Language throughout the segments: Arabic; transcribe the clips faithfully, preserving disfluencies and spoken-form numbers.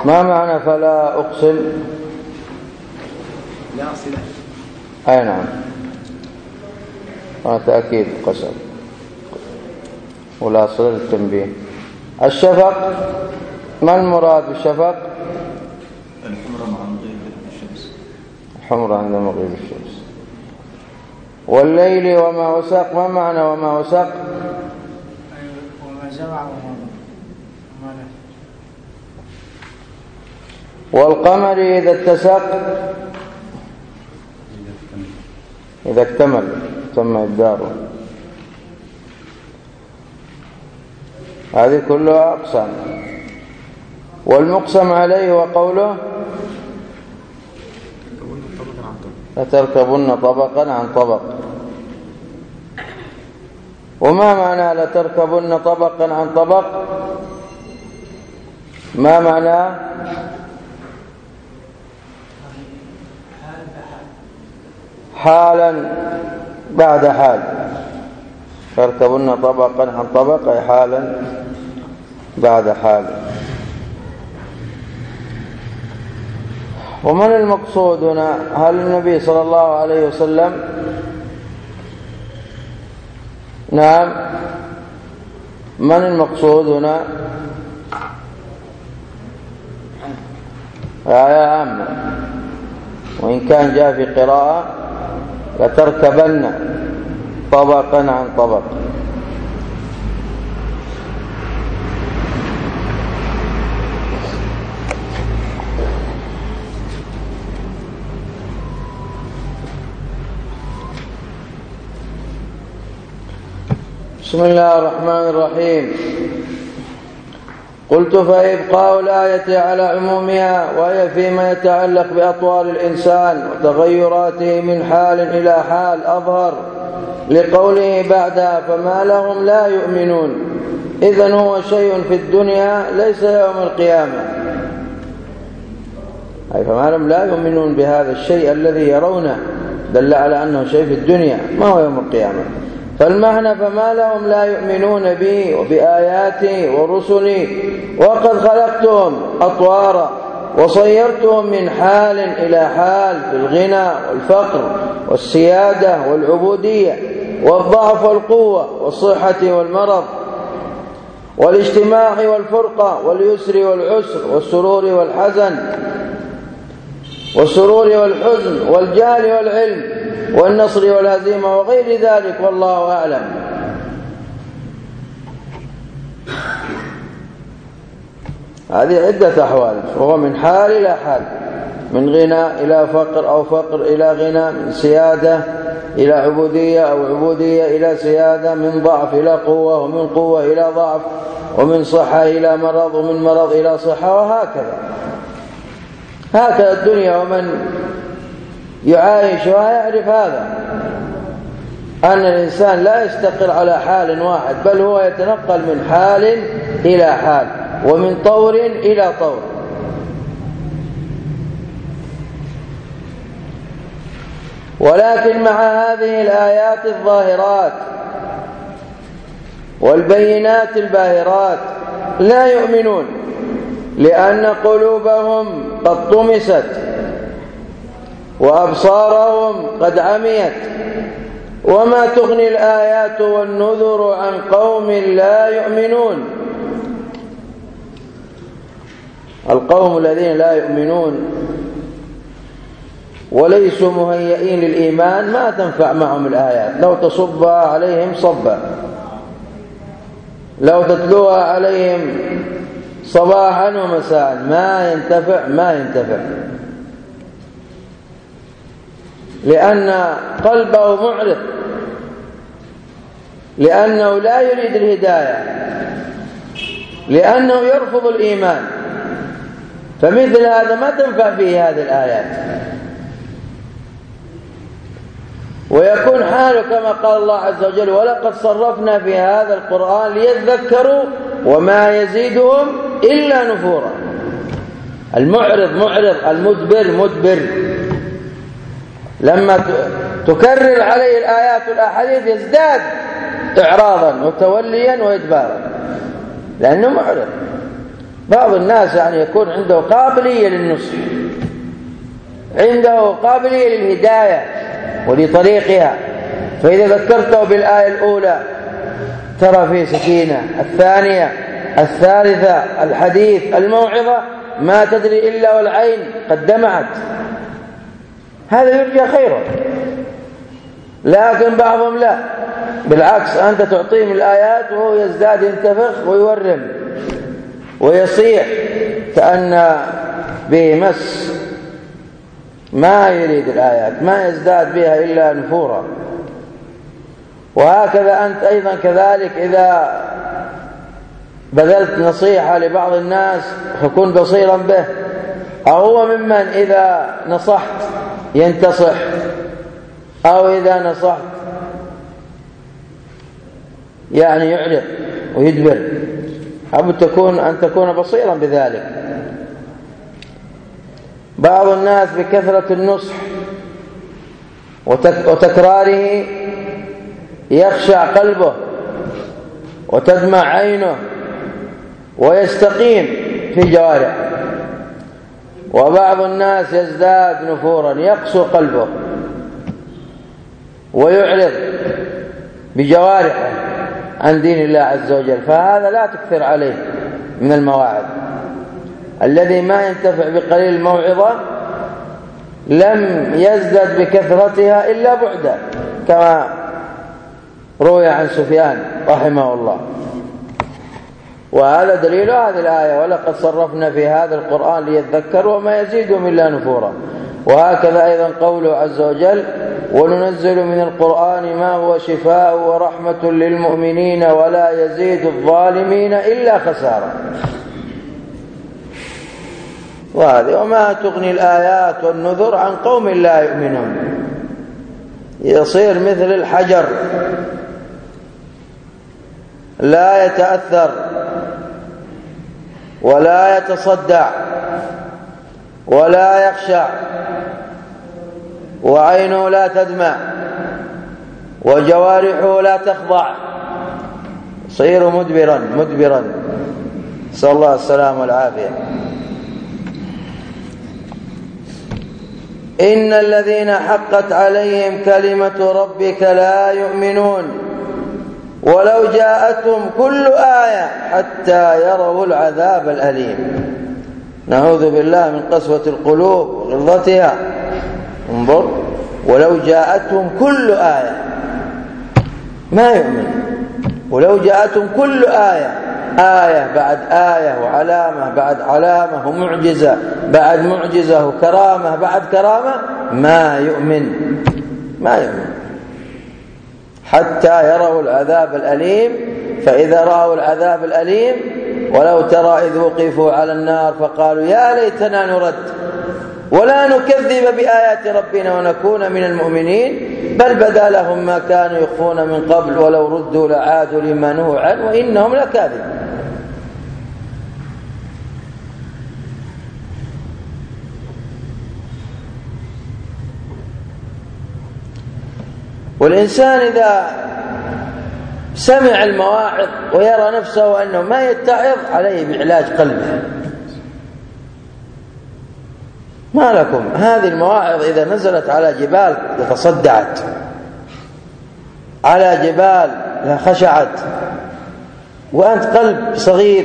ما معنى فلا أقسم؟ لا صلة. أي نعم، تأكيد قسم ولا صلة التنبيه. الشفق، ما المراد بالشفق؟ الحمرة مع مغيب الشمس. الحمرة عند مغيب الشمس. والليل وما وسق، ما معنى وما وسق؟ وما جمع وما ضم. والقمر إذا اتسق، إذا اكتمل تم إبداره. هذه كلها أقسام. والمقسم عليه وقوله لتركبن طبقا عن طبق. وما معنى لتركبن طبقا عن طبق؟ ما معنى؟ حالا بعد حال، تركبن طبقا عن طبق أي حالا بعد حال. ومن المقصود هنا؟ هل النبي صلى الله عليه وسلم؟ نعم، من المقصود هنا؟ آية عامة، وإن كان جاء في قراءة لتركبن طبقا عن طبق. بسم الله الرحمن الرحيم. قلت فإبقاء الآية على عمومها، وهي فيما يتعلق بأطوار الإنسان وتغيراته من حال إلى حال أظهر لقوله بعدها فما لهم لا يؤمنون. إذن هو شيء في الدنيا ليس يوم القيامة، أي فما لهم لا يؤمنون بهذا الشيء الذي يرونه، دل على أنه شيء في الدنيا ما هو يوم القيامة. فالمعنى فما لهم لا يؤمنون بي وبآياتي ورسلي وقد خلقتهم أطوارا وصيرتهم من حال إلى حال في الغنى والفقر والسيادة والعبودية والضعف والقوة والصحة والمرض والاجتماع والفرقة واليسر والعسر والسرور والحزن والسرور والحزن والجهل والعلم والنصر والهزيمة وغير ذلك، والله أعلم. هذه عدة أحوال، وهو من حال إلى حال، من غنى إلى فقر أو فقر إلى غنى، من سيادة إلى عبودية أو عبودية إلى سيادة، من ضعف إلى قوة ومن قوة إلى ضعف، ومن صحة إلى مرض ومن مرض إلى صحة، وهكذا. هكذا الدنيا، ومن يعايشها يعرف هذا، أن الإنسان لا يستقر على حال واحد، بل هو يتنقل من حال إلى حال ومن طور إلى طور. ولكن مع هذه الآيات الظاهرات والبينات الباهرات لا يؤمنون، لأن قلوبهم قد طمست وأبصارهم قد عميت. وما تغني الآيات والنذر عن قوم لا يؤمنون. القوم الذين لا يؤمنون وليسوا مهيئين للإيمان ما تنفع معهم الآيات، لو تصبها عليهم صبا، لو تتلوها عليهم صباحا ومساء ما ينتفع ما ينتفع لأن قلبه معرض، لأنه لا يريد الهداية، لأنه يرفض الإيمان. فمثل هذا ما تنفع فيه هذه الآيات. ويكون حاله كما قال الله عز وجل ولقد صرفنا في هذا القرآن ليذكروا وما يزيدهم إلا نفورا. المعرض معرض، المدبر مدبر. لما تكرر عليه الآيات والأحاديث يزداد إعراضا وتوليا وإدبارا، لأنه معرض. بعض الناس يعني يكون عنده قابلية للنصح، عنده قابلية للهداية ولطريقها، فإذا ذكرته بالآية الأولى ترى فيه سكينة، الثانية الثالثة الحديث الموعظة ما تدري إلا والعين قد دمعت، هذا يرجى خيره. لكن بعضهم لا، بالعكس أنت تعطيهم الآيات وهو يزداد ينتفخ ويورم ويصيح كأن به مس، ما يريد الآيات، ما يزداد بها إلا نفورا. وهكذا أنت أيضا كذلك إذا بذلت نصيحة لبعض الناس فكن بصيرا به، أو هو ممن إذا نصحت ينتصح، أو إذا نصحت يعني يعرض ويدبر، أو تكون أن تكون بصيرا بذلك. بعض الناس بكثرة النصح وتكراره يخشع قلبه وتدمع عينه ويستقيم في جوارحه، وبعض الناس يزداد نفورا يقسو قلبه ويعرض بجوارحه عن دين الله عز وجل، فهذا لا تكثر عليه من المواعظ. الذي ما ينتفع بقليل الموعظة لم يزدد بكثرتها إلا بعدا، كما روي عن سفيان رحمه الله. وهذا دليل هذه الآية: ولقد صرفنا في هذا القرآن ليذكروا وما يزيدهم إلا نفورا. وهكذا أيضا قوله عز وجل: وننزل من القرآن ما هو شفاء ورحمة للمؤمنين ولا يزيد الظالمين إلا خسارة. وهذه وما تغني الآيات والنذر عن قوم لا يؤمنون، يصير مثل الحجر لا يتأثر ولا يتصدع ولا يخشع، وعينه لا تدمع وجوارحه لا تخضع، يصير مدبرا مدبرا، نسأل الله السلامة والعافية. إن الذين حقت عليهم كلمة ربك لا يؤمنون ولو جاءتهم كل آية حتى يروا العذاب الأليم. نعوذ بالله من قسوة القلوب وغلظتها. انظر: ولو جاءتهم كل آية، ما يؤمن. ولو جاءتهم كل آية، آية بعد آية وعلامة بعد علامة ومعجزة بعد معجزة وكرامة بعد كرامة، ما يؤمن ما يؤمن حتى يروا العذاب الأليم. فإذا رأوا العذاب الأليم: ولو ترى إذ وقفوا على النار فقالوا يا ليتنا نرد ولا نكذب بآيات ربنا ونكون من المؤمنين بل بدا لهم ما كانوا يخفون من قبل ولو ردوا لعادوا لما نهوا عنه وإنهم لكاذبون. والإنسان إذا سمع المواعظ ويرى نفسه أنه ما يتعظ عليه بعلاج قلبه. ما لكم هذه المواعظ إذا نزلت على جبال تصدعت، على جبال خشعت، وأنت قلب صغير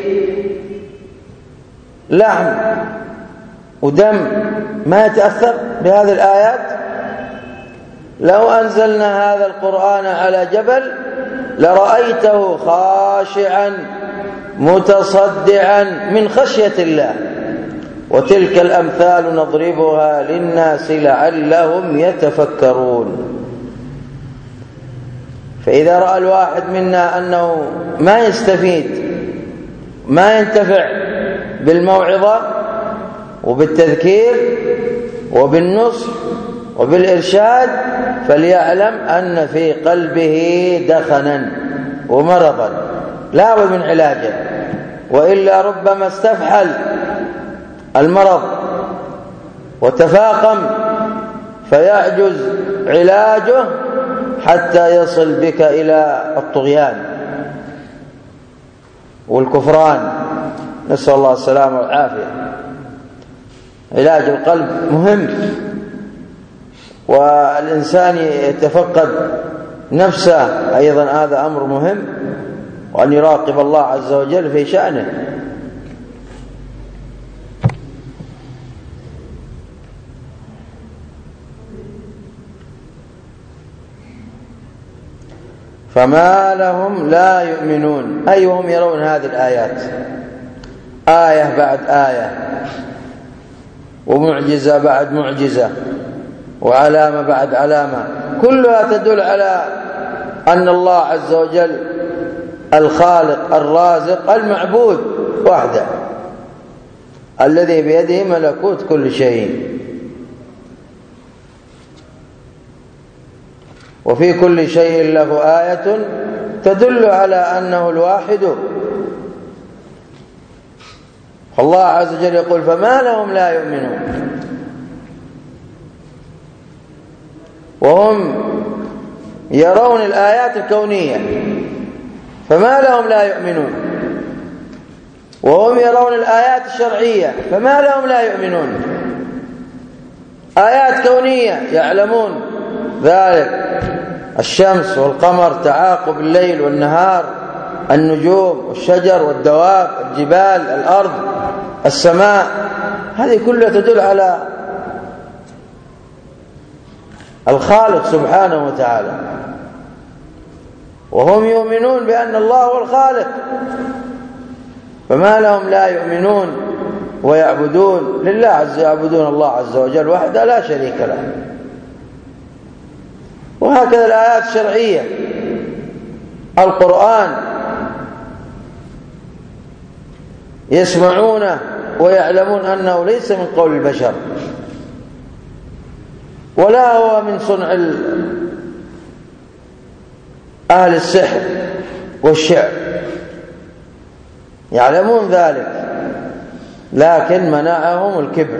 لحم ودم ما يتأثر بهذه الآيات؟ لو أنزلنا هذا القرآن على جبل لرأيته خاشعا متصدعا من خشية الله. وتلك الأمثال نضربها للناس لعلهم يتفكرون. فإذا رأى الواحد منا أنه ما يستفيد ما ينتفع بالموعظة وبالتذكير وبالنصح وبالإرشاد، فليعلم أن في قلبه دخنا ومرضا لا بد من علاجه، وإلا ربما استفحل المرض وتفاقم فيعجز علاجه حتى يصل بك إلى الطغيان والكفران نسأل الله السلامة والعافية. علاج القلب مهم، والإنسان يتفقد نفسه أيضا، هذا أمر مهم، وأن يراقب الله عز وجل في شأنه. فما لهم لا يؤمنون، أي وهم يرون هذه الآيات آية بعد آية، ومعجزة بعد معجزة، وعلامة بعد علامة، كلها تدل على أن الله عز وجل الخالق الرازق المعبود وحده، الذي بيده ملكوت كل شيء، وفي كل شيء له آية تدل على أنه الواحد. الله عز وجل يقول فما لهم لا يؤمنون، وهم يرون الآيات الكونية، فما لهم لا يؤمنون، وهم يرون الآيات الشرعية، فما لهم لا يؤمنون. آيات كونية يعلمون ذلك، الشمس والقمر، تعاقب الليل والنهار، النجوم والشجر والدواب، الجبال، الأرض، السماء، هذه كلها تدل على الخالق سبحانه وتعالى، وهم يؤمنون بأن الله هو الخالق. فما لهم لا يؤمنون ويعبدون لله عز يعبدون الله عز وجل وحده لا شريك له. وهكذا الآيات الشرعية، القرآن يسمعونه ويعلمون أنه ليس من قول البشر، ولا هو من صنع أهل السحر والشعر، يعلمون ذلك، لكن منعهم الكبر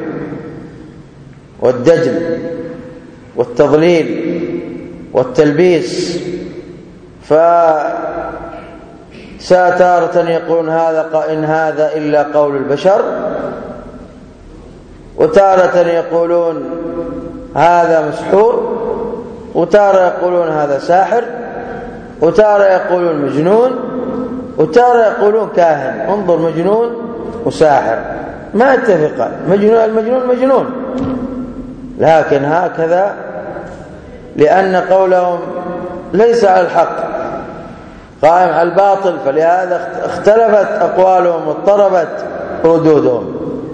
والدجل والتضليل والتلبيس. فساتارة يقولون هذا إن هذا إلا قول البشر، وتارة يقولون هذا مسحور، وتارة يقولون هذا ساحر، وتارة يقولون مجنون، وتارة يقولون كاهن. انظر، مجنون وساحر ما اتفقا، مجنون المجنون مجنون، لكن هكذا لأن قولهم ليس على الحق، قائم على الباطل، فلهذا اختلفت أقوالهم واضطربت ردودهم.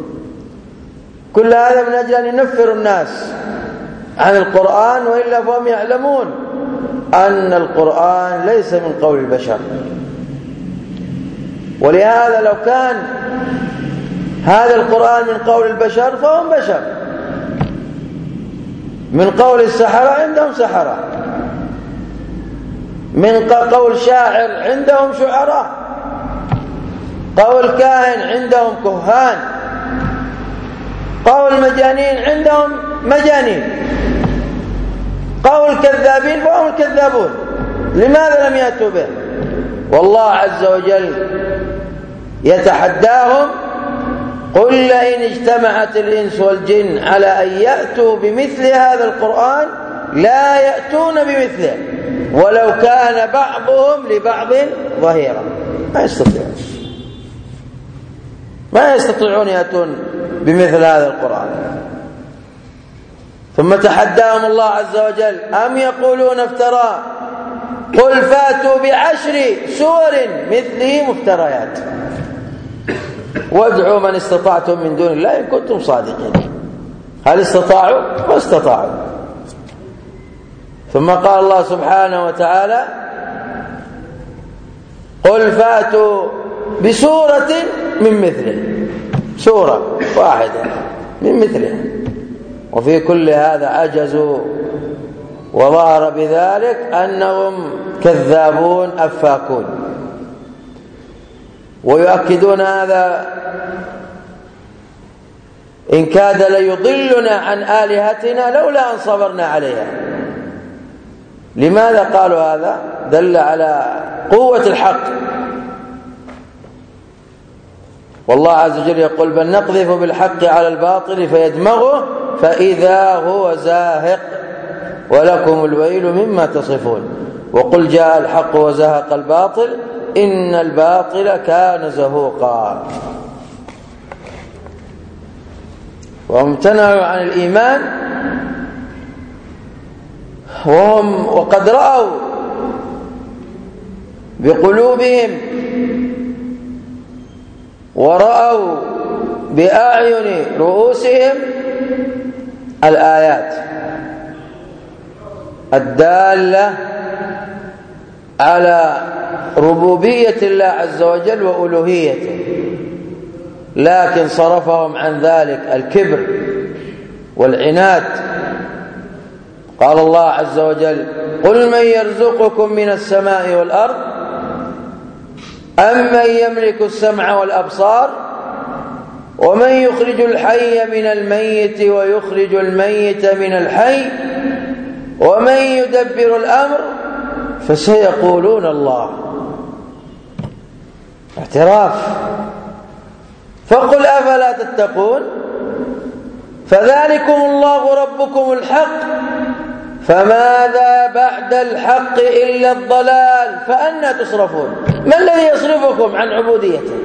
كل هذا من أجل أن ينفر الناس عن القرآن، وإلا فهم يعلمون أن القرآن ليس من قول البشر. ولهذا لو كان هذا القرآن من قول البشر فهم بشر، من قول السحرة عندهم سحرة، من قول شاعر عندهم شعراء، قول كاهن عندهم كهان، قول مجانين عندهم مجانين، قول كذابين فهم الكذابون. لماذا لم يأتوا به؟ والله عز وجل يتحداهم قل لئن اجتمعت الإنس والجن على أن يأتوا بمثل هذا القرآن لا يأتون بمثله ولو كان بعضهم لبعض ظهيرا. ما يستطيعون ما يستطيعون يأتون بمثل هذا القرآن. ثم تحداهم الله عز وجل أم يقولون افتراه قل فاتوا بعشر سور مثله مفتريات وادعوا من استطعتم من دون الله إن كنتم صادقين. هل استطاعوا؟ ما استطاعوا. ثم قال الله سبحانه وتعالى قل فاتوا بسورة من مثله، سورة واحدة من مثله. وفي كل هذا عجزوا، وظهر بذلك أنهم كذابون أفاكون. ويؤكدون هذا إن كاد ليضلنا عن آلهتنا لولا أن صبرنا عليها. لماذا قالوا هذا؟ دل على قوة الحق والله عز وجل يقول بل نقذف بالحق على الباطل فيدمغه فإذا هو زاهق ولكم الويل مما تصفون. وقل جاء الحق وزهق الباطل إن الباطل كان زهوقا. وامتنعوا عن الإيمان وهم وقد رأوا بقلوبهم ورأوا بأعين رؤوسهم الآيات الدالة على ربوبية الله عز وجل وألوهيته، لكن صرفهم عن ذلك الكبر والعناد. قال الله عز وجل قل من يرزقكم من السماء والأرض أم من يملك السمع والأبصار ومن يخرج الحي من الميت ويخرج الميت من الحي ومن يدبر الأمر فسيقولون الله. اعتراف. فقل أفلا تتقون فذلكم الله ربكم الحق فماذا بعد الحق إلا الضلال فأنى تصرفون. ما الذي يصرفكم عن عبوديته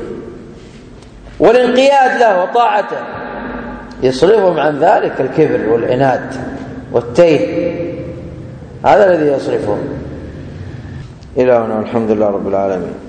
والانقياد له وطاعته؟ يصرفهم عن ذلك الكبر والعناد والتيه، هذا الذي يصرفهم. إلى هنا والحمد لله رب العالمين.